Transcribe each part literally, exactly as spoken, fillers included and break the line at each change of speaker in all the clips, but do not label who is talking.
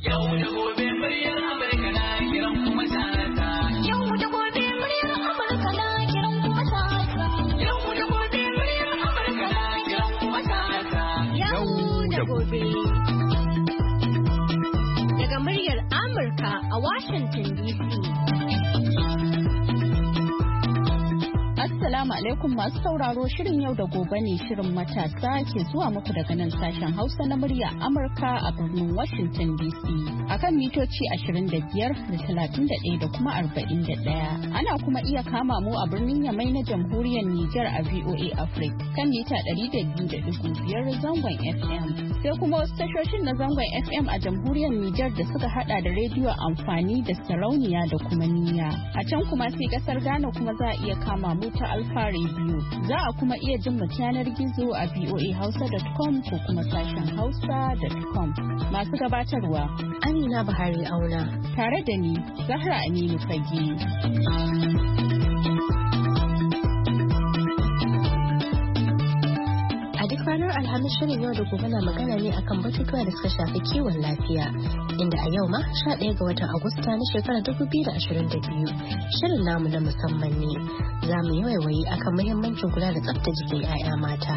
Yau da gobe muryar Amurka na kiran kuma ta. Yau da gobe muryar Amurka na kiran kuma ta. Yau da gobe muryar Amurka na kiran kuma ta. Yau da gobe. Daga muryar Amurka a Washington D C.
Assalamu alaikum masu sauraro, shirin yau da gobe ne shirin matasa ke zuwa muku daga nan sashen Hausa na murya Amurka a birnin Washington D C akan mitoci ashirin da biyar da talatin da ɗaya da kuma arba'in da ɗaya. Ana kuma iya kama mu a birnin Yamai na Jamhuriyar Nijar a V O A Africa kan mita ɗari da biyu da ɗigo biyar zangon F M. Sai kuma wasu tashoshin na zangon F M a Jamhuriyar Nijar da suka hada da rediyo amfani da sarauniya da kuma niyya. A can kuma sai kasar Ghana kuma za a iya kama mu ta Alfa Radio. Za a kuma iya jin mu yanar gizo a v o a hausa dot com ko kuma sashen hausa dot com. Masu gabatarwa
Amina Buhari Auna
tare da ni Zahra Aminu Fage.
Ranar Alhamis shirin yau da gobe na magana ne akan batutuwa da suka shafi kiwon lafiya, inda a yau ma sha ɗaya ga watan Agusta na shekarar dubu biyu da ashirin da biyu shirin namu na musamman ne. Za mu yi waiwayi akan muhimmancin kula da tsaftar jikin 'ya'ya mata.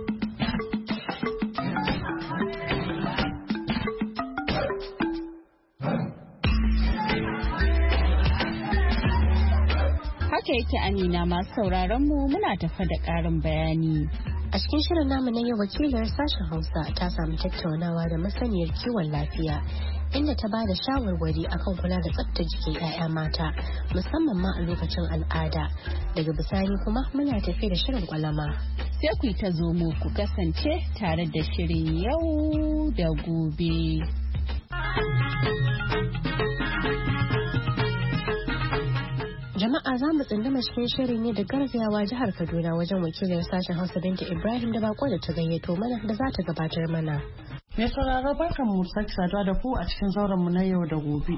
Haka yake Amina, masu sauraron mu muna tafa da ƙarin bayani.
A cikin shirin namu na yau, wakilar sashen Hausa ta samu tattaunawa da masaniyar kiwon lafiya inda ta bada shawarwari akan kula da tsaftar jikin 'ya'ya mata musamman ma a lokacin al'ada. Daga bisani kuma muna tafi da shirin kwalama.
Sai ku ta zo mu ku kasance tare da shirin yau da gobe.
Jama'a za mu tsindama cikin shirin ne da garzayawa jihar Kaduna wajen wakilar sashen Hausa Binta Ibrahim da bako da ta gayyato mana da za ta gabatar mana.
Mai sauraro barkan mu sake saduwa da ku a cikin zauren mu na yau da gobe.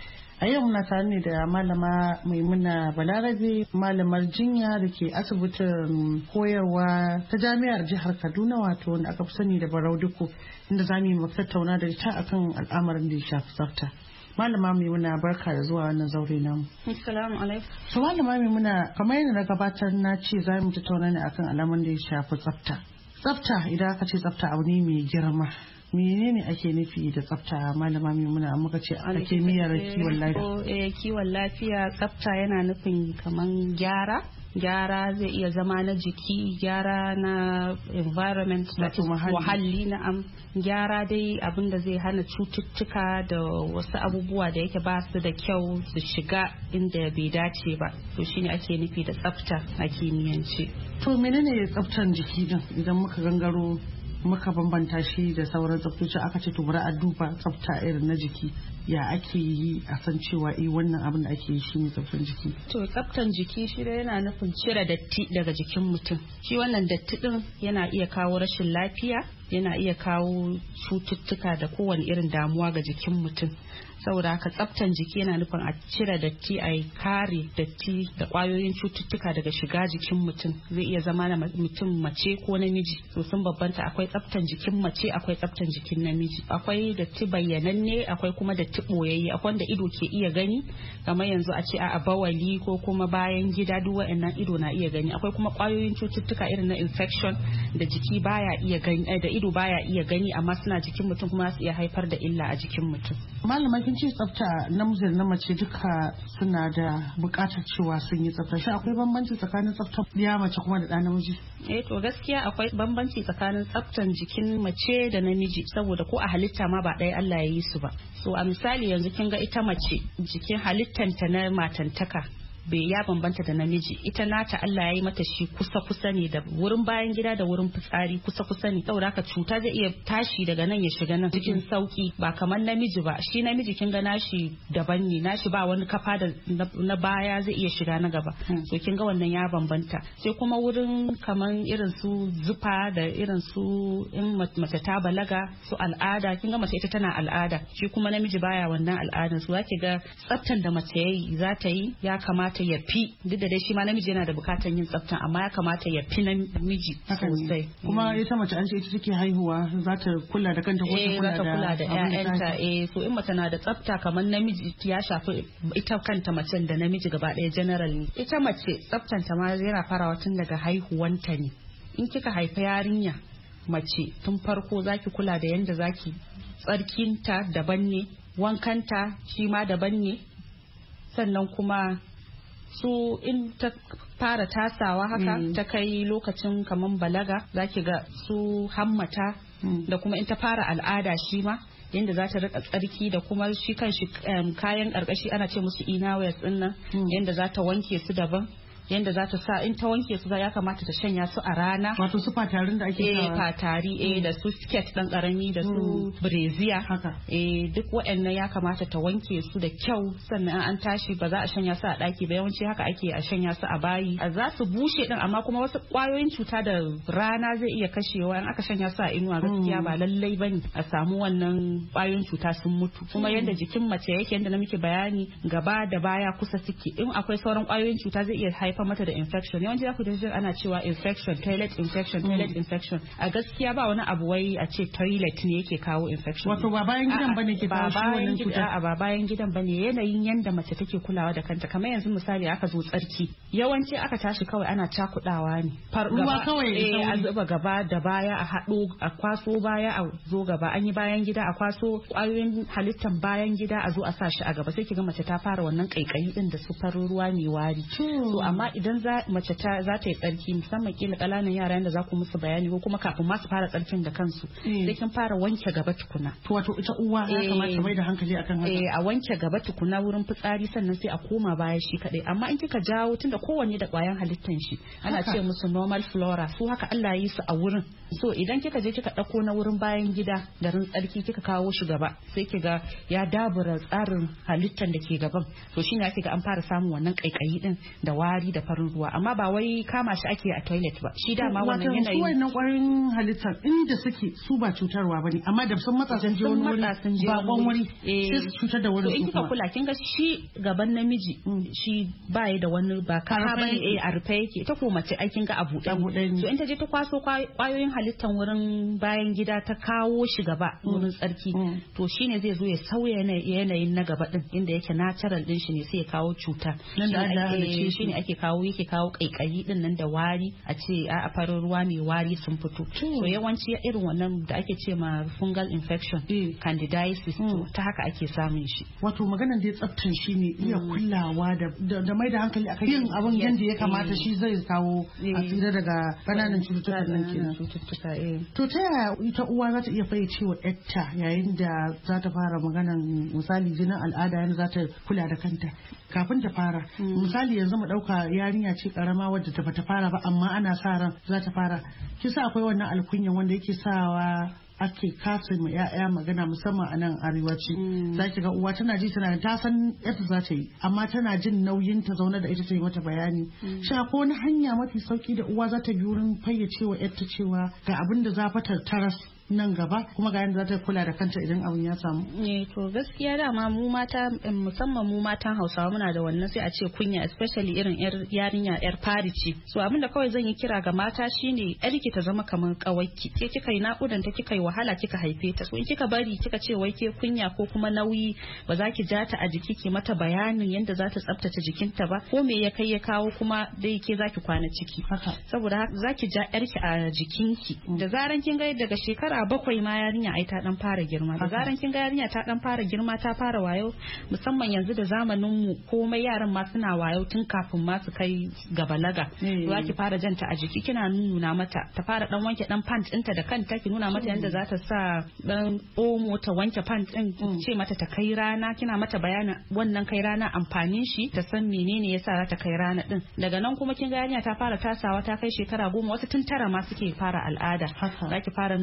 A yau muna tare ne da malama Maimuna Balarabe, malamar jinya da ke asibitin koyarwa ta jami'ar jihar Kaduna, wato wanda aka fi sani da Barau Duku, inda za mu yi tattauna da ita akan al'amarin da ya shafi tsafta. Malama Maimuna, barka da zuwa wannan zaure namu.
Assalamu alaikum.
So Malama Maimuna, kamar yadda na gabatar na ce za mu tattauna ne akan alamun da ya shafi tsafta. Tsafta, idan aka ce tsafta abu ne mai girma. Menene ake nufi da tsafta, Malama Maimuna? Muka ce a kimiyyar kiwon lafiya.
Kiwon lafiya, tsafta yana nufin kaman gyara. Gyara zai iya zama na jiki, gyara na environment, muhalli na am, gyara dai abinda zai hana cututtuka da wasu abubuwa da yake ba su da kyau su shiga inda bai dace ba. To shine ake nufi da tsafta a kimiyyance.
To menene tsaftan jiki din idan muka gangaro muka bambanta shi da sauran tsaftoci? Aka ce to bari a duba tsafta irin na jiki, ya ake yi a san cewa eh wannan abin da ake yi shine tsaftan jiki?
To tsaftan jiki shi da yana nufin cire datti daga jikin mutum. Shi wannan datti din yana iya kawo rashin lafiya, yana iya kawo cututtuka da kowane irin damuwa ga jikin mutum. Saboda haka tsaftan jiki yana nufin a cire datti, a kare datti da kwayoyin cututtuka daga shiga jikin mutum. Zai iya zama na mutum mace ko namiji. To sun babbanta, akwai tsaftan jikin mace, akwai tsaftan jikin namiji. Akwai datti bayyananne, akwai kuma datti boyayye. Akwai wanda ido ke iya gani, kamar yanzu a ce a bawali ko kuma bayan gida, duk wa'annan ido na iya gani. Akwai kuma kwayoyin cututtuka irin na infection da jiki baya iya gani, da ido baya iya gani, amma suna jikin mutum kuma su iya haifar da illa a jikin mutum.
Malama, kin ce tsafta namiji da na mace duka suna da bukatar cewa sun yi tsafta. Shi akwai bambanci tsakanin tsaftar ya mace kuma da ɗa namiji?
Eh to gaskiya akwai bambanci tsakanin tsaftan jikin mace da namiji, saboda ko a halitta ma ba ɗaya Allah ya yi su ba. So a misali yanzu kin ga ita mace, jikin halittanta na matantaka bai ya bambanta da namiji. Ita nata Allah ya yi mata shi kusa kusa ne, da wurin bayan gida da wurin fitsari kusa kusa ne, saboda haka cuta zai iya tashi daga nan ya shiga nan cikin sauki, ba kamar namiji ba. Shi namiji kin ga nashi daban ne, nashi ba wani kafa da na baya zai iya shiga na gaba. So kin ga wannan ya bambanta. Sai kuma wurin kamar irin su zufa da irin su in mace ta balaga, su al'ada, kin ga mace ita tana al'ada, shi kuma namiji baya wannan al'adan. So zaki ga tsaftan da mace yayi za ta yi ya kamata kamata ya fi, duk da dai shi ma namiji yana da bukatan yin tsafta amma ya kamata ya fi namiji sosai.
Kuma ita mace an ce ita take haihuwa za ta kula da kanta ko ta kula da
ƴaƴanta. Eh so in mace na da tsafta kamar namiji ya shafi ita kanta macen da namiji gaba ɗaya generally. Ita mace tsaftanta ma yana farawa tun daga haihuwanta ne. In kika haifa yarinya mace tun farko zaki kula da yanda zaki tsarkinta daban ne, wankanta shi ma daban ne, sannan kuma su in ta fara tasawa haka mm. ta kai lokacin kaman balaga zaki ga su hammata mm. da kuma in ta fara al'ada shi ma yadda za ta rika tsarki da kuma shi kan shi um, kayan karkashi ana ce musu inawayas din nan mm. yadda za ta wanke su daban, yanda za ta sa in ta wanke su ya kamata ta shanya su a rana.
Wato su fatarin da ake
eh fatari eh da su skirt dan karami da su breziya
haka
eh duk waɗannan ya kamata ta wanke su da kyau, sannan an tashi ba za a shanya su a daki ba, yawanci haka ake a shanya su a bayi. A za su bushe din amma kuma wasu kwayoyin cuta da rana zai iya kashewa in aka shanya su a inuwa gaskiya ba lallai bane a samu wannan kwayoyin cuta sun mutu. Kuma yanda jikin mace yake yanda na miki bayani gaba da baya kusa suke, in akwai sauran kwayoyin cuta zai iya haifar mata da infection. Yawanci za ku ji ana cewa infection, toilet infection, toilet infection. A gaskiya ba wani abu wai a ce toilet ne yake kawo infection.
Wato ba bayan gidan bane ke kawo shi wannan cuta.
A ba bayan gidan bane, yanayin yanda mace take kulawa da kanta. Kamar yanzu misali aka zo tsarki, yawanci aka tashi kawai ana cakudawa ne.
Ruwa kawai
eh a zuba gaba da baya a hado a kwaso baya a zo gaba, an yi bayan gida a kwaso kwayoyin halittan bayan gida a zo a sa shi a gaba, sai kiga mace ta fara wannan kaikayi din da su farin ruwa mai wari. So amma idan za mace ta za ta yi tsarki, musamman kila kalanan yara yanda za ku musu bayani ko kuma kafin ma su fara tsarkin da kansu sai kin fara wanke gaba tukuna.
To wato ita uwa ya kamata mai da hankali akan haka.
Eh a wanke gaba tukuna wurin fitsari, sannan sai a koma baya shi kadai. Amma in kika jawo tunda kowanne da kwayan halittan shi ana ce musu normal flora, su haka Allah ya yi su a wurin. So idan kika je kika dauko na wurin bayan gida da rin tsarki kika kawo shi gaba, sai kiga ya dabura tsarin halittan da ke gaban. To shine ake ga an fara samun wannan kaikayi din da wari da farin ruwa, amma ba wai kama shi ake a toilet ba. Shi dama wannan yanayi.
Wato wannan kwarin halittar inda suke su ba cutarwa bane, amma da sun matsa sun je wani wuri ba kwan wuri sai su cutar da wani.
To in kika kula kin ga shi gaban namiji shi ba ya da wani ba kama bane eh a rufe yake, ita ko mace ai kin ga a buɗe. So in ta je ta kwaso kwayoyin halittar wurin bayan gida ta kawo shi gaba wurin tsarki, to shine zai zo ya sauya yanayin na gaba din inda yake natural din shi ne sai ya kawo cuta.
Nan da Allah ya
shine ake kawo yake kawo kaikayi din nan da wari, a ce a farin ruwa mai wari sun fito. To yawanci irin wannan da ake ce ma fungal infection, candidiasis, to ta haka ake samun shi.
Wato maganar da tsaftan shi ne iya kulawa da da mai da hankali akan yin abin yanda ya kamata, shi zai kawo a tsira daga kananan cututtuka nan kenan.
Cututtuka eh.
To ta yaya ita uwa za ta iya fayyace wa ƴarta yayin da za ta fara maganar misali jinin al'ada yanda za ta kula da kanta kafin ta fara? Misali yanzu mu dauka yarinya ce karama wadda ta bata fara ba amma ana sa ran za ta fara, kisa akwai wannan alkunyan wanda yake sawa ake kasa ma ya'ya magana musamman a nan arewaci. Za ki ga uwa tana ji tana ta san yadda za ta yi amma tana jin nauyin ta zaune da ita ta yi mata bayani. Shi ko wani hanya mafi sauki da uwa za ta bi wurin fayyace wa yarta cewa ga abin da za ta taras nan gaba kuma ga yadda za ta kula da kanta idan abin ya samu?
Eh to gaskiya dama mu mata musamman mu matan Hausawa muna da wannan sai a ce kunya, especially irin yar yarinya yar fari ce. So abin da kawai zan yi kira ga mata shine yarki ta zama kamar kawaiki. Ke kika yi nakudan ta kika yi wahala kika haife ta. So in kika bari kika ce wai ke kunya ko kuma nauyi ba za ki ja ta a jiki ki mata bayanin yadda za ta tsaftace jikinta ba, ko me ya kai ya kawo kuma dai ke za ki kwana ciki. Saboda haka za ki ja yarki a jikinki. Da zaran kin ga daga shekara bakwai ma yarinya ai ta dan fara girma, da zaran kin ga yarinya ta dan fara girma ta fara wayo, musamman yanzu da zamanin mu komai yaran ma suna wayo tun kafin ma su kai ga balaga. Za ki fara janta a jiki kina nuna mata ta fara dan wanke dan pant ɗinta da kanta, ki nuna mata yadda za ta sa dan omo ta wanke pant ɗin, ce mata ta kai rana, kina mata bayanin wannan kai rana amfanin shi, ta san menene yasa za ta kai rana din. Daga nan kuma kin ga yarinya ta fara tasawa ta kai shekara goma, wasu tun tara ma suke fara al'ada. Za ki fara nuna mata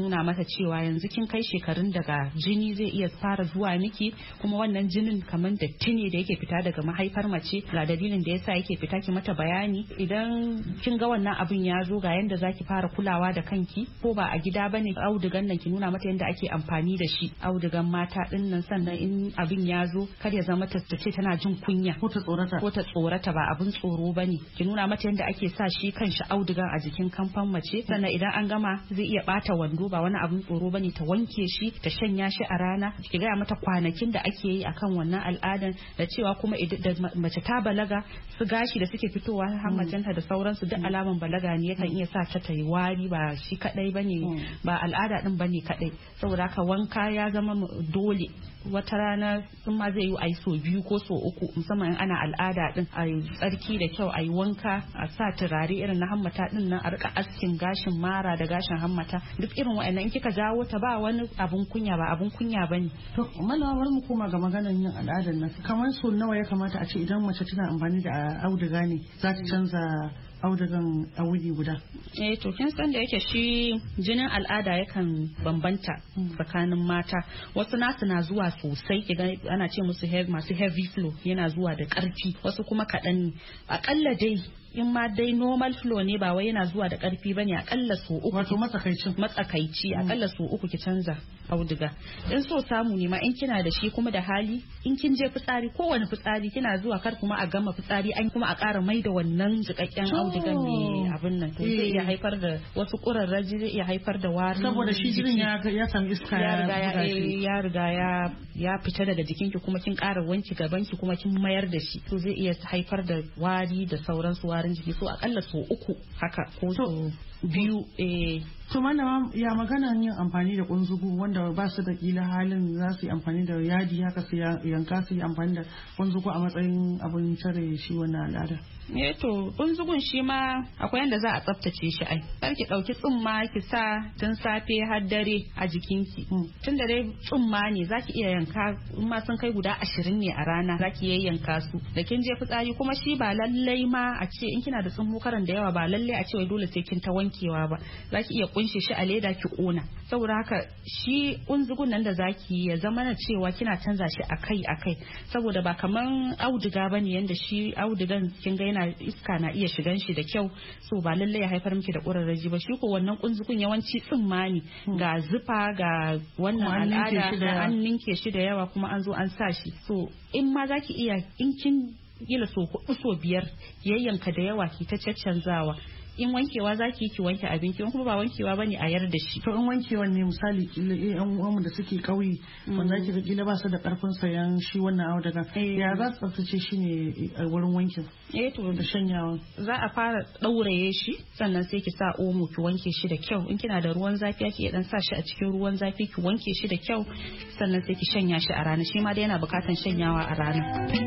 cewa yanzu kin kai shekarun daga jini zai iya fara zuwa miki, kuma wannan jinin kamar datti ne da yake fita daga mahaifar mace, ga dalilin da yasa yake fita, ki mata bayani. Idan kin ga wannan abin ya zo ga yanda zaki fara kulawa da kanki, ko ba a gida bane audugan nan ki nuna mata yanda ake amfani da shi, audugan mata din nan. Sannan in abin ya zo kar ya zama ta ce tana jin kunya
ko ta tsorata
ko ta tsorata ba abin tsoro bane, ki nuna mata yanda ake sa shi kanshi audugan a jikin kamfan mace. Sannan idan an gama zai iya bata wando, ba wani abin tsoro bane, ta wanke shi ta shanya shi a rana, ki gaya mata kwanakin da ake yi akan wannan al'adan, da cewa kuma idan mace ta balaga su gashi da suke fitowa hammacenta da sauransu duk alaman balaga ne yakan iya sa ta ta yi wari, ba shi kadai bane, ba al'ada din bane kadai. Saboda haka wanka ya zama dole. Wata rana in ma zai yi a yi so biyu ko so uku, musamman ana al'ada din, a yi tsarki da kyau, a yi wanka, a sa turare irin na hammata din nan, a rika askin gashin mara da gashin hammata, duk irin wa'annan in kika jawo ta ba wani abun kunya, ba abun kunya bane.
To malama bari mu koma ga maganar yin al'adar nan, kamar so nawa ya kamata a ce idan mace tana amfani da auduga ne za ta canza audugan a wuri guda?
Eh to kin san da yake shi jinin al'ada yakan bambanta tsakanin mata, wasu nasu na zuwa sosai, kiga ana ce musu masu heavy flow, yana zuwa da karfi, wasu kuma kaɗan. Akalla dai in ma dai normal flow ne, ba wai yana zuwa da karfi bane, akalla so uku.
Wato matsakaici
matsakaici akalla so uku ki canza auduga. In so samu ne ma in kina da shi kuma da hali, in kin je fitsari, kowane fitsari kina zuwa kar kuma a gama fitsari an kuma a ƙara mai da wannan jikakken audugan ne abin nan, to zai iya haifar da wasu ƙurarraji, zai iya haifar da wari,
saboda shi jinin ya ya samu iska
ya riga ya ya riga ya ya fita daga jikinki, kuma kin ƙara wanki gabanki kuma kin mayar da shi, to zai iya haifar da wari da sauransu, warin jiki. So akalla so uku haka ko so biyu. eh
To malama ya magana yin amfani da kunzugu wanda ba su da kila halin za su yi amfani da yadi haka su yanka su yi amfani da kunzugu a matsayin abin tare shi wannan al'ada?
Eh to kunzugun shi ma akwai yanda za a tsaftace shi ai. Kar ki dauki tsumma ki sa tun safe har dare a jikinki. Tun da dai tsumma ne zaki iya yanka, in ma sun kai guda ashirin ne a rana zaki iya yanka su. Da kin je fitsari kuma shi ba lallai ma a ce in kina da tsummukaran da yawa ba lallai a ce wai dole sai kin ta wankewa ba. Zaki iya kunshe shi a leda ki kona. Saboda haka shi kunzugun nan da zaki ya zama na cewa kina canza shi akai akai, saboda ba kaman auduga bane yanda shi audugan kin ga yana iska na iya shigan shi da kyau, so ba lallai ya haifar miki da ƙurarraji ba. Shi ko wannan kunzugun yawanci tsumma ne, ga zufa ga wannan al'ada da an ninke shi da yawa kuma an zo an sa shi. So in ma zaki iya in kin gila so hudu so biyar yayyanka da yawa ki ta caccanzawa. In wankewa zaki ki wanke abinci, in kuma ba wankewa bane a yar da shi.
To in wankewan ne misali kila eh an uwanmu da suke kauye wanda zaki ga kila ba su da karfin sayan shi wannan auduga, ya za su tsaftace shi ne a wurin wankin?
Eh to
da shanyawa
za a fara dauraye shi, sannan sai ki sa omo ki wanke shi da kyau. In kina da ruwan zafi ki dan sa shi a cikin ruwan zafi ki wanke shi da kyau, sannan sai ki shanya shi a rana. Shi ma dai yana bukatan shanyawa a rana.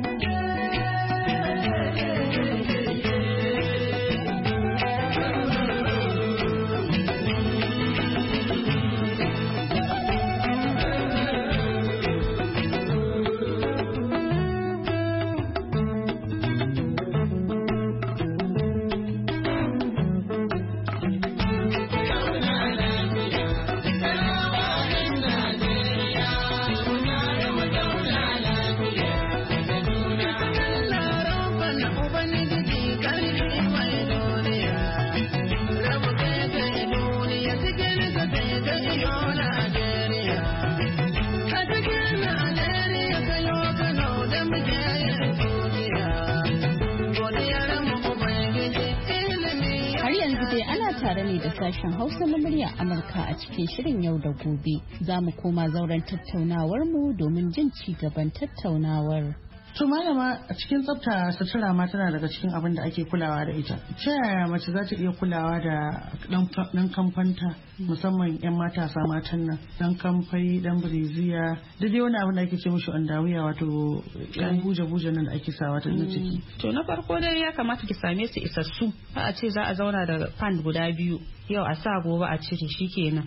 Sashen Hausa na murya Amurka a cikin shirin yau da gobe. Za mu koma zauren tattaunawar mu domin jin ci gaban tattaunawar.
To malama a cikin tsafta sutura ma tana daga cikin abin da ake kulawa da ita. Ta yaya mace za ta iya kulawa da dan kamfanta, musamman yan matasa matan nan, dan kamfai, dan bireziya, da dai wani abin da ake ce mishi andawiya, wato yan buje-buje nan da ake sawa ta ciki.
To na farko dai ya kamata ki same su isassu. Ba a ce za a zauna da fan guda biyu, yau a sa gobe a cire shi kenan.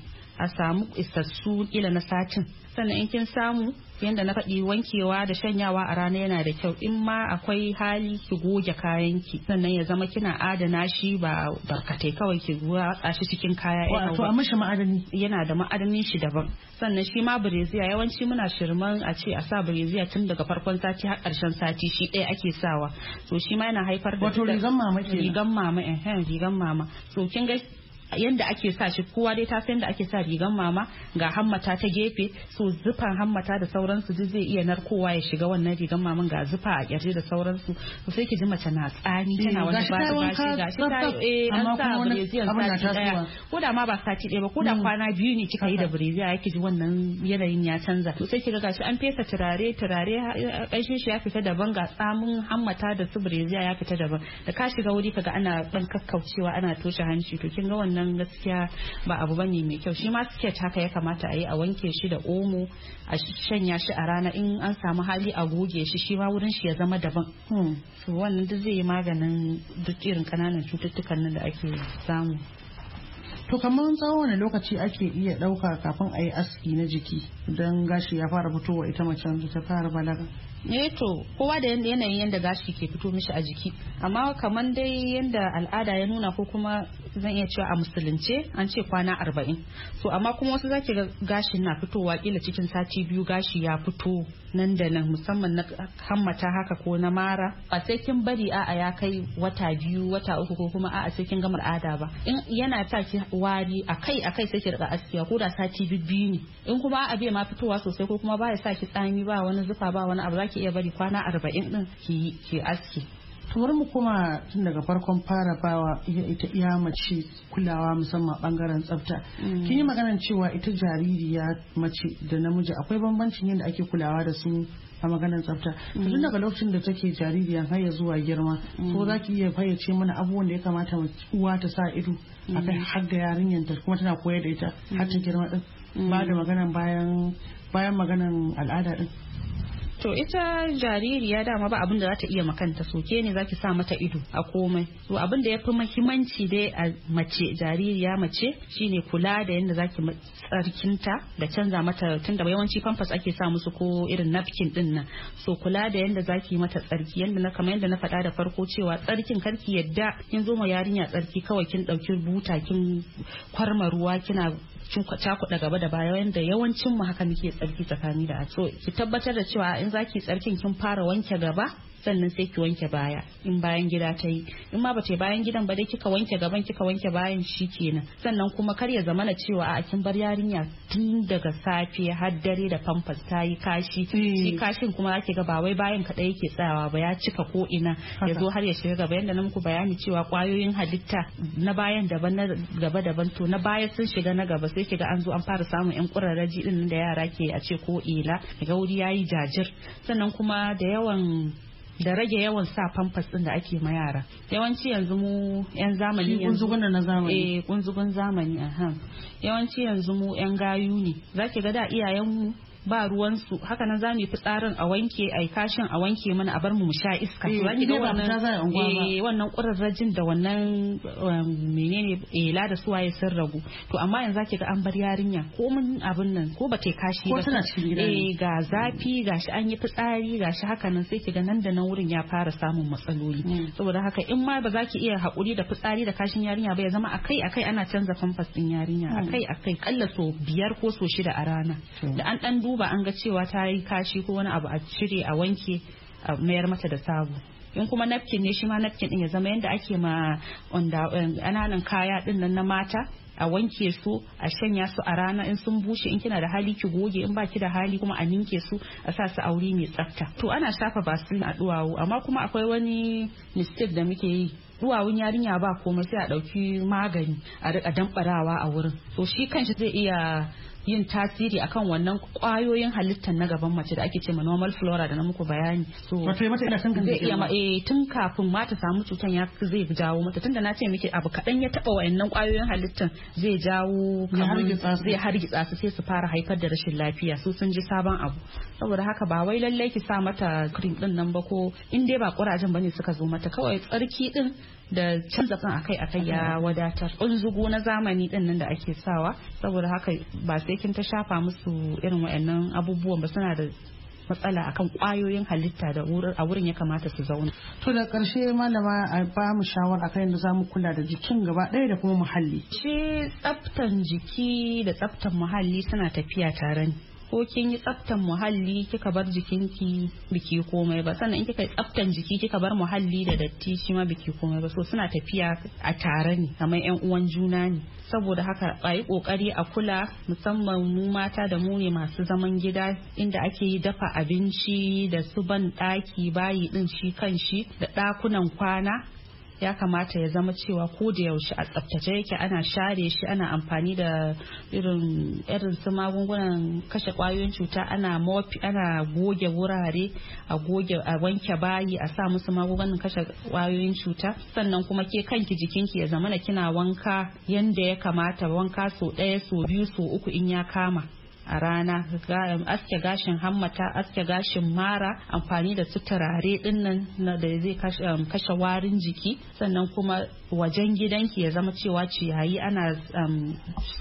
a samu isassu ila na satin. Sannan in kin samu yanda na faɗi wankewa da shanyawa a rana yana da kyau, in ma akwai hali ki goge kayanki sannan ya zama kina adana shi ba barkatai kawai ki watsa shi cikin kaya.
Wato a mishi ma'adani
yana da ma'adanin shi daban. Sannan shi ma bireziya yawanci muna shirman a ce a sa bireziya tun daga farkon sati har ƙarshen sati shi ɗaya ake sawa, so shi ma yana haifar da
wato rigan mama ke
rigan mama eh rigan mama. So kin ga yanda ake sa shi kowa dai ta san da ake sa rigan mama ga hammata ta gefe, so zufan hammata da sauransu duk zai iya narkowa ya shiga wannan rigan maman, ga zufa a kirji da sauransu, to sai ki ji mace na tsani tana wani ba gashi gashi ta eh an sa bireziyan sati daya ko da ma ba sati daya ba ko da kwana biyu ne kika yi da bireziya yake ji wannan yanayin ya canza, to sai ki ga gashi an fesa turare turare kanshin shi ya fita daban, ga tsamin hammata da su bireziya ya fita daban, da ka shiga wuri kaga ana dan kakkaucewa ana toshe hanci, to kin ga wannan gaskiya ba abu bane mai kyau. Shi ma sketch haka ya kamata a yi, a wanke shi da omo a shanya shi a rana, in an samu hali a goge shi shi ma wurin shi ya zama daban. To wannan duk zai yi maganin duk irin kananan cututtukan nan da ake samu.
To kamar tsawon wani lokaci ake iya ɗauka kafin a yi aski na jiki don gashi ya fara fitowa ita macen da ta fara balaga?
Ne to kowa da yanayin yanda gashi ke fito mishi a jiki, amma kamar dai yanda al'ada ya nuna ko kuma zan iya cewa a musulunce an ce kwana arba'in. So amma kuma wasu zaki ga gashin na fitowa kila cikin sati biyu gashi ya fito nan da nan, musamman na hammata haka ko na mara, ba sai kin bari a'a ya kai wata biyu wata uku ko kuma a'a sai kin gama al'ada ba. In yana sa ki wari akai akai sai ki riga askiya ko da sati biyu ne. In kuma a'a bai ma fitowa sosai ko kuma baya sa ki tsami ba wani zufa ba wani abu, zaki iya bari kwana arba'in din ki ki aski.
Tumar mu kuma tun daga farkon fara bawa ita iya mace kulawa musamman bangaren tsafta. Kin yi maganar cewa ita jaririya mace da namiji akwai bambancin yadda ake kulawa da su a maganar tsafta. Tun daga lokacin da take jaririya har ya zuwa girma, ko za ki iya fayyace mana abubuwan da ya kamata uwa ta sa ido akai har da yarinyar ta kuma tana koyar da ita har ta girma din, ba da maganar bayan bayan maganar al'ada din.
To ita jaririya dama ba abin da za ta iya makanta, soke ne zaki sa mata ido a komai. To abin da ya fi muhimmanci dai a mace jaririya mace shine kula da yadda zaki tsarkinta da canza mata, tunda yawanci pampers ake sa musu ko irin napkin din nan. So kula da yadda zaki mata tsarki, yadda na kamar yadda na faɗa da farko cewa tsarkin karki yadda kin zo ma yarinya tsarki kawai kin ɗauki buta kin kwarma ruwa kina kin cakuɗa gaba da baya, yanda yawancin mu haka muke tsarki tsakani da so ki tabbatar da cewa in zaki tsarkin kin fara wanke gaba sannan sai ki wanke baya in bayan gida ta yi, in ma bace bayan gidan ba dai kika wanke gaban kika wanke bayan shi kenan. Sannan kuma kar ya zamana cewa a kin bar yarinya tun daga safe har dare da pampers ta yi kashi, shi kashin kuma zaki ga ba wai bayan kadai yake tsayawa ba, ya cika ko ina ya zo har ya shiga gaba, yanda na muku bayani cewa kwayoyin halitta na bayan daban na gaba daban, to na baya sun shiga na gaba sai kiga an zo an fara samun yan kurarraji din da yara ke a ce ko ila ga wuri yayi jajir. Sannan kuma da yawan da rage yawan sa pampers din da ake ma yara, yawanci yanzu mu yan zamani yanzu
kunzugun na zamani
eh kunzugun zamani aha yawanci yanzu mu yan gayu ne, zaki ga da iyayen mu ba ruwansu haka nan zamu yi fitsarin a wanke ai kashin a wanke mana a bar mu mu sha iska, to zaki ga wannan eh wannan kurarrajin da wannan menene ela da suwaye sun ragu. To amma yanzu zaki ga an bar yarinya ko mun abin nan ko ba ta kashi ba eh ga zafi gashi an yi fitsari gashi haka nan sai kiga nan da nan wurin ya fara samun matsaloli. Saboda haka in ma ba za ki iya haƙuri da fitsari da kashin yarinya ba, ya zama akai akai ana canza pampers din yarinya akai akai kalla so biyar ko so shida a rana, da an dan duba an ga cewa ta yi kashi ko wani abu a cire a wanke a mayar mata da sabo. In kuma napkin ne shi ma napkin din ya zama yadda ake ma ƙananan kaya din nan na mata, a wanke su a shanya su a rana, in sun bushe in kina da hali ki goge, in baki da hali kuma a ninke su a sa su a wuri mai tsafta. To ana shafa vaseline a duwawu, amma kuma akwai wani mistake da muke yi, duwawun yarinya ba komai sai a ɗauki magani a rika damɓarawa a wurin, to shi kanshi zai iya yin tasiri akan wannan kwayoyin halittar na gaban mace da ake ce ma normal flora da na muku bayani. So
wato mata ina san
zai iya ma eh tun kafin ma ta samu cutan ya zai jawo mata, tunda na ce miki abu kadan ya taba wayannan kwayoyin halittar zai jawo kamar zai hargitsa su sai su fara haifar da rashin lafiya, su sun ji sabon abu. Saboda haka ba wai lallai ki sa mata cream din nan ba, ko in dai ba kurajen bane suka zo mata, kawai tsarki din da canza kan akai akai ya wadatar. Unzugu na zamani din nan da ake sawa, saboda haka ba sai kin ta shafa musu irin wayannan abubuwan ba, suna da matsala akan kwayoyin halitta da a wurin ya kamata su zauna.
To da karshe malama a ba mu shawara akan yadda zamu kula da jikin gaba ɗaya da kuma muhalli.
Shi tsaftan jiki da tsaftan muhalli suna tafiya tare ne. Ko kin yi tsaftan muhalli kika bar jikinki biki komai ba, sannan in kika yi tsaftan jiki kika bar muhalli da datti shi ma biki komai ba, so suna tafiya a tare ne kamar yan uwan juna ne. Saboda haka a yi kokari a kula, musamman mu mata da mu ne masu zaman gida inda ake yi dafa abinci da su ban daki bayi din shi kan shi da dakunan kwana. Ya kamata ya zama cewa ko da yaushe a tsaftace yake, ana share shi, ana amfani da irin irin su magungunan kashe kwayoyin cuta, ana mopi, ana goge wurare, a goge a wanke bayi, a sa musu magungunan kashe kwayoyin cuta. Sannan kuma ke kanki jikinki ya zama kina wanka yanda ya kamata, wanka so ɗaya so biyu so uku in ya kama a rana. Aske gashin hammata, aske gashin mara, amfani da su turare dinnan da zai kashe warin jiki. Sannan kuma wajen gidanki ya zama cewa ciyayi ana um,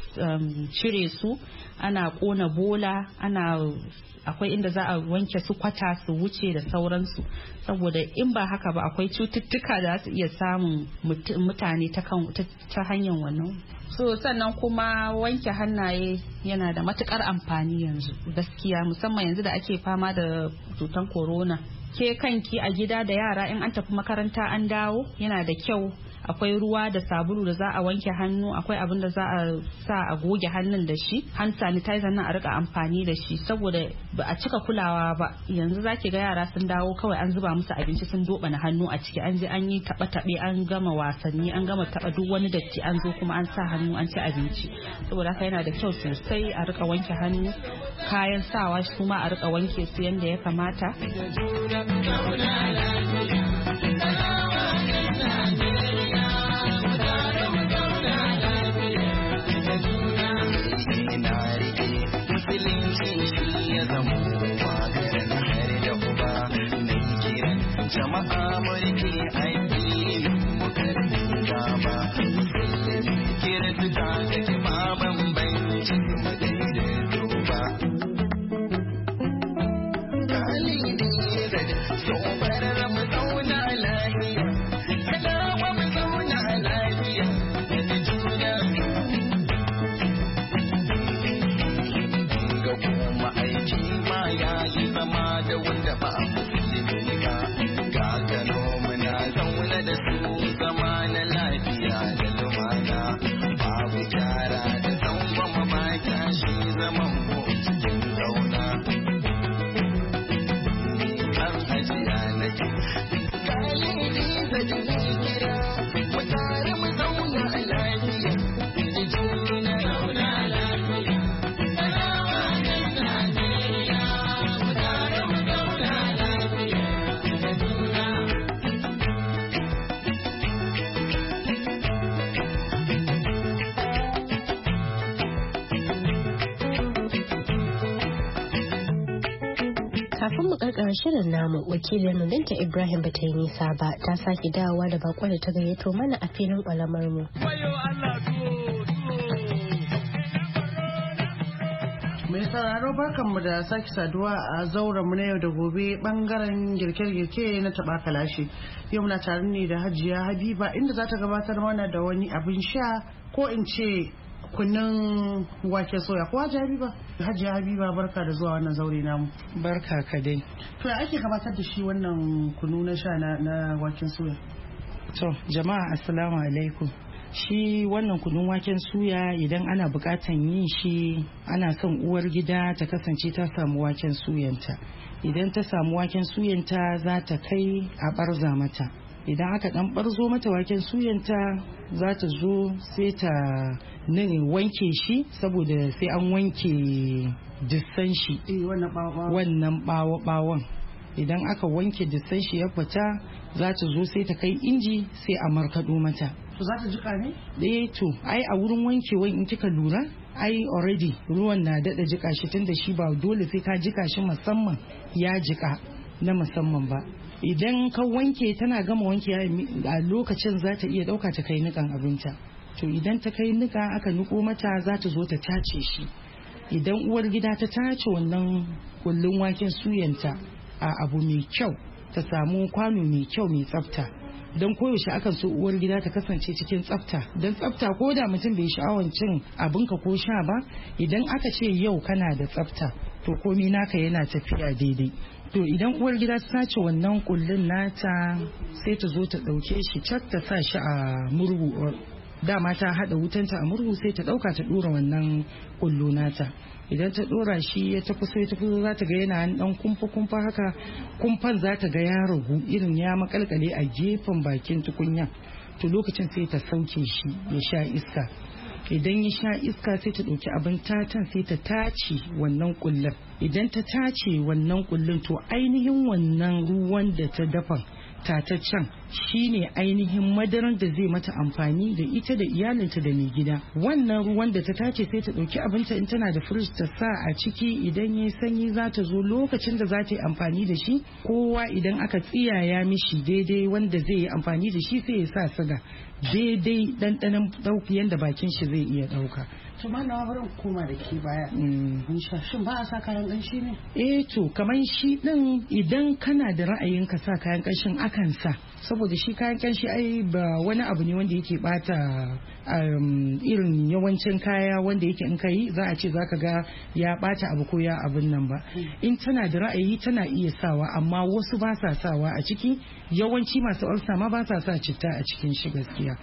um, cire su, ana kona bola, ana akwai inda za a wanke su kwata su wuce da sauransu, saboda in ba haka ba akwai cututtuka da su iya samun mutane ta hanyar wannan. So sannan kuma wanke hannaye yana da matukar amfani yanzu gaskiya, musamman yanzu da ake fama da cutar corona. Ke kanki a gida da yara in an tafi makaranta an dawo, yana da kyau akwai ruwa da sabulu da za a wanke hannu, akwai abin da za a sa a goge hannun da shi, hand sanitizer nan a rika amfani da shi, saboda ba a cika kulawa ba. Yanzu zaki ga yara sun dawo kawai an zuba musu abinci sun doba na hannu a ciki, an je an yi taba tabe, an gama wasanni, an gama taba duk wani datti, an zo kuma an sa hannu an ci abinci. Saboda haka yana da kyau sosai a rika wanke hannu, kayan sawa su ma a rika wanke su yanda ya kamata.
Jama'a mulki aiki mukarmin gaba, kira tuta da kima bambanci mu daidaito ba. Kali ne da sobar mu zauna lafiya, kalawa mu zauna lafiya da juna. Ga kuma aiki ma yayi zama da wanda ba musulmi ba. Da su zama na lafiya da lumana, babu gyara da tsangwama mata shi zaman ko cikin zauna. An hajiya na ke kalili da jini kira, mu tare mu zauna a lafiya da juna. Zauna lafiya, salawa da Najeriya, mu tare mu zauna lafiya da juna.
Kafin mu karkara shirin namu, wakilin mu Binta Ibrahim bata yi nisa ba, ta sake dawowa da bakon da ta gayyato mana a filin kwalamar mu.
Mai sauraro barkanmu da sake saduwa a zauren mu na yau da gobe bangaren girke-girke na taba kalashi. Yau muna tare ne da Hajiya Habiba inda za ta gabatar mana da wani abin sha, ko in ce kunnin wake soya. Ko Hajiya Habiba? Hajiya Habiba barka da zuwa wannan zaure namu.
Barka ka dai.
To ya ake gabatar da shi wannan kunu na sha na waken soya?
To jama'a assalamu alaikum. Shi wannan kunun waken suya idan ana bukatan yin shi, ana son uwar gida ta kasance ta samu waken suyanta. Idan ta samu waken suyanta za ta kai a barza mata. Idan aka dan barzo mata waken suyanta za ta zo sai ta nan wanke shi, saboda sai an wanke dusan shi, wannan bawo-bawon. Idan aka wanke dusan shi ya fita, za ta zo sai ta kai inji sai a markado mata.
To za ta jika ne?
Eh to, ai a wurin wankewan in kika lura, ai already ruwan na dada jika shi, tunda shi ba dole sai ka jika shi musamman ya jika na musamman ba. idan ka wanke tana gama wanke a lokacin za ta iya ɗauka ta kai nikan abinta. To idan ta kai nika aka niko mata za ta zo ta tace shi. Idan uwar gida ta tace wannan kullun waken suyanta a abu mai kyau, ta samu kwano mai kyau mai tsafta. Don koyaushe akan so uwar gida ta kasance cikin tsafta. Don tsafta ko da mutum bai sha'awan cin abinka ko sha ba, idan aka ce yau kana da tsafta to komi naka yana tafiya daidai. To idan uwar gida ta sace wannan kullun nata sai ta zo ta dauke shi cak ta sa shi a murhu. Dama ta hada wutanta a murhu sai ta dauka ta dora wannan kullu nata. Idan ta dora shi ya tafi sai ta fito za ta ga yana dan kumfa kumfa haka, kumfan za ta ga ya ragu irin ya makalkale a gefen bakin tukunya. To lokacin sai ta sauke shi ya sha iska. Idan ya sha iska sai ta ɗauki abin tatan sai ta tace wannan kullun. Idan ta tace wannan kullun to ainihin wannan ruwan da ta dafa tataccen shine ainihin madaran da zai mata amfani da ita da iyalinta da mai gida. Wannan ruwan da ta tace sai ta ɗauki abinta in tana da firij ta sa a ciki, idan yayi sanyi za ta zo lokacin da za ta yi amfani da shi. Kowa idan aka tsiyaya mishi daidai wanda zai yi amfani da shi sai ya sa siga daidai ɗanɗanon ɗauki yadda bakin shi zai iya ɗauka.
To malama barin koma da ke baya. Shin ba a sa kayan ƙanshi ne?
Eh to kamar shi ɗin idan kana da ra'ayin ka sa kayan ƙanshin akan sa. Saboda shi kayan ƙanshi ai ba wani abu ne wanda yake bata irin yawancin kaya wanda yake in kai za a ce za ka ga ya bata abu ko ya abin nan ba. In tana da ra'ayi tana iya sawa, amma wasu ba sa sawa a ciki. Yawanci masu ulcer ma ba sa sa citta a cikin shi gaskiya.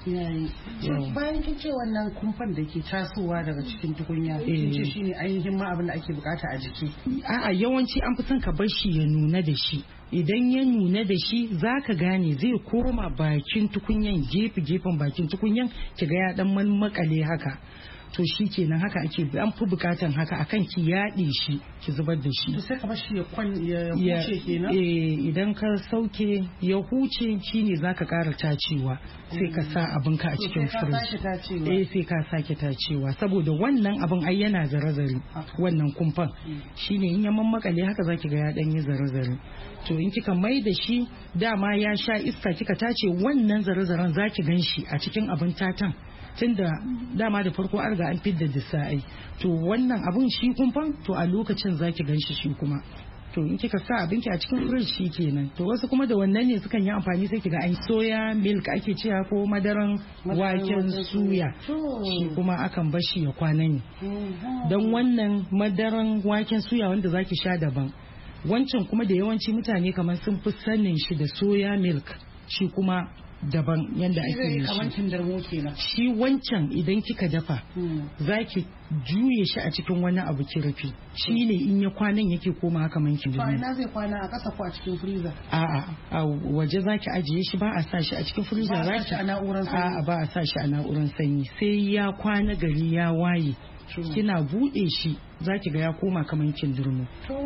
Bayan kin ce wannan kumfan da ke tasowa daga cikin tukunya, kin ce shine ainihin ma abin da ake bukata a jiki.
A'a yawanci an fi son ka bar shi ya nuna da shi. Idan ya nuna da shi za ka gane zai koma bakin tukunyan, gefe gefen bakin tukunyan kiga ya dan makale haka. To shi kenan haka ake an fi bukatan haka akan ki yaɗe shi ki zubar da shi.
To sai ka bar shi ya kwan ya huce kenan.
Eh idan ka sauke ya huce shine zaka ƙara tacewa sai ka sa abinka a cikin firij. Eh sai ka sake tacewa saboda wannan abin ai yana zare-zare wannan kumfan shine in ya mammakale haka zaki ga ya dan yi zare-zare. To in kika mai da shi dama ya sha iska kika tace wannan zare-zaren zaki gan shi a cikin abin tatan. Tunda dama da farko an riga an fidda disa'ai, to wannan abun shi kumfan to a lokacin zaki ganshi shi kuma. To in kika sa abinki a cikin firij shi kenan. To wasu kuma da wannan ne sukan yi amfani sai kiga an soya milk ake cewa ko madaran waken suya. Shi kuma akan bar shi ya kwana ne. Don wannan madaran waken suya wanda zaki sha daban. Wancan kuma da yawanci mutane kamar sun fi sanin shi da soya milk. Shi kuma daban yadda ake yi shi. Shi wancan idan kika dafa zaki juye shi a cikin wani abu ki rufe. Shi ne in ya kwanan yake koma kamar ki.
To ina zai kwana a ƙasa ko a cikin freezer?
A'a a waje zaki ajiye shi, ba a sa shi a cikin freezer.
Ba a sa shi a na'urar sanyi.
A'a ba a sa shi a na'urar sanyi sai ya kwana gari ya waye. Kina bude shi zaki ga ya koma kaman kindirmo.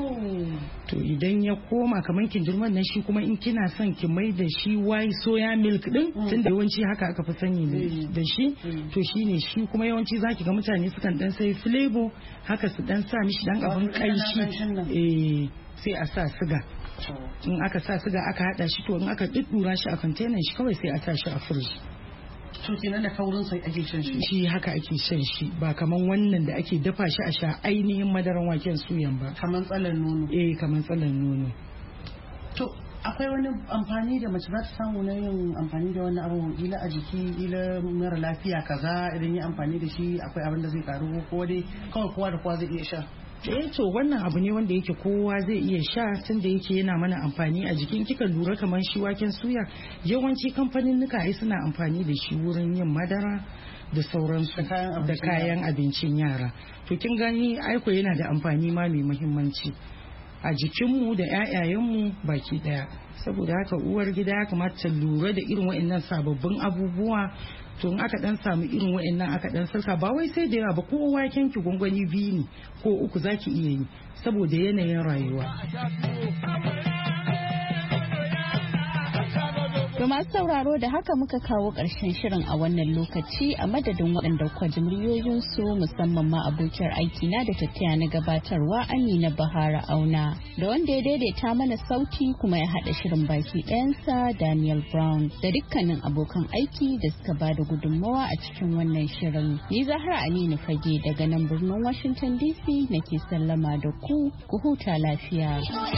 To idan ya koma kaman kindirmon nan shi kuma in kina son ki mai da shi wai soya milk din tunda yawanci haka aka fi sani da shi, to shine shi kuma yawanci zaki ga mutane sukan dan sai flavor haka su dan sa mishi dan abin kanshi eh sai a sa siga. In aka sa siga aka hada shi to in aka duddura shi a container shi kawai sai a sa shi a fridge.
To kenan da kaurin sai ake shan shi.
Shi haka ake shan shi ba kaman wannan da ake dafa shi a sha ainihin madaran waken suyan ba.
Kaman tsalan nono.
Eh kaman tsalan nono.
To akwai wani amfani da mace za ta samu na yin amfani da wani abu ila a jiki ila mara lafiya kaza idan yi amfani da shi akwai abin da zai karu ko dai kawai kowa da kowa zai iya sha.
Eh to wannan abu ne wanda yake kowa zai iya sha tunda yake yana mana amfani a jikin. Kika lura kamar shi waken suya yawanci kamfanin nuka ai suna amfani da shi wurin yin madara da sauransu da kayan abincin yara. To kin gani aiko yana da amfani ma mai muhimmanci a jikinmu da 'ya'yayenmu baki daya. Saboda haka uwar gida ya kamata ta lura da irin waɗannan sababbin abubuwa. To in aka dan samu irin waɗannan aka dan sarka ba wai sai da yawa ba, ko waken ki gwangwani biyu ne ko uku zaki iya yi saboda yanayin rayuwa. To
masu sauraro da haka muka kawo ƙarshen shirin a wannan lokaci a madadin waɗanda kwa jimriyoyinsu musamman ma abokiyar aiki na da tattaya na gabatarwa Amina Bahara Auna da wanda ya daidaita mana sauti kuma ya haɗa shirin baki ɗayansa Daniel Brown da dukkanin abokan aiki da suka ba da gudunmawa a cikin wannan shirin. Ni Zahra Aminu Fage daga nan birnin Washington D C nake sallama da ku ku huta lafiya.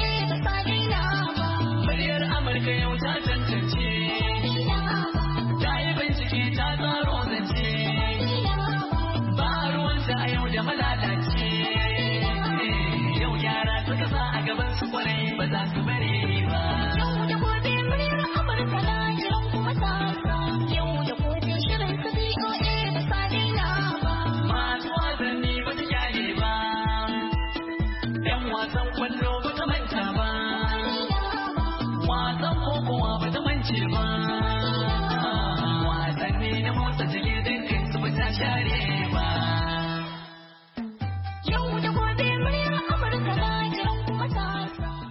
Muryar Amurka yau ta tantance, ta yi bincike ta tsaro zance, ba ruwanta a yau da malalace. Yau yara suka sa a gaban su kwarai ba za su bare ba. Yau da gobe muryar Amurka na kiran kuma tasa, yau da gobe shirin su B O A ba sa daina ba. Masu wasanni ba ta kyale ba, 'yan wasan kwallo ba ta manta ba. Wasan kokowa ba ta mance ba.